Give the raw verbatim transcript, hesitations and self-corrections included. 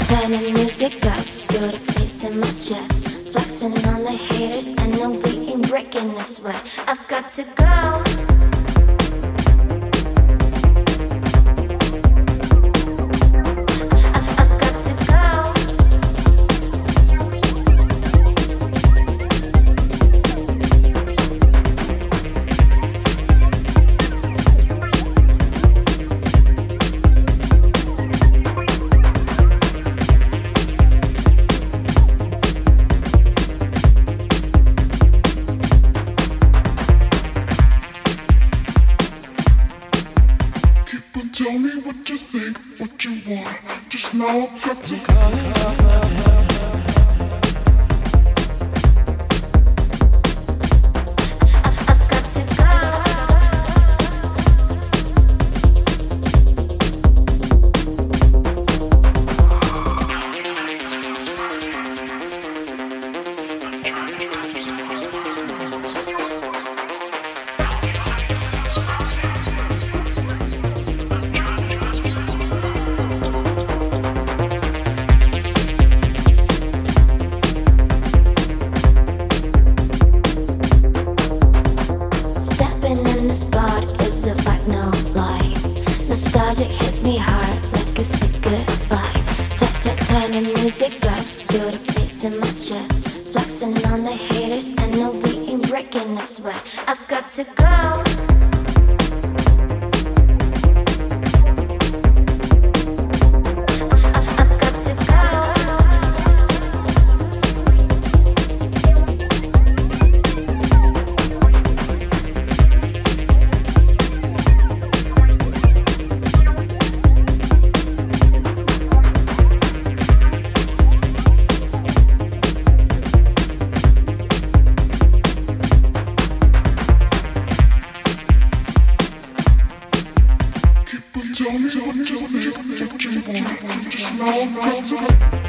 Turning music up, feel the bass in my chest. Flexing on the haters, I know we ain't breaking a sweat. I've got to go. Tell me what you think, what you want. Just know I've got to call it. Nostalgic hit me hard like a sweet goodbye. Tap tap turning music up, feel the bass in my chest. Flexing on the haters, I know we ain't breaking a sweat. I've got to go. Tell me what you think, what you want. Just know I've got to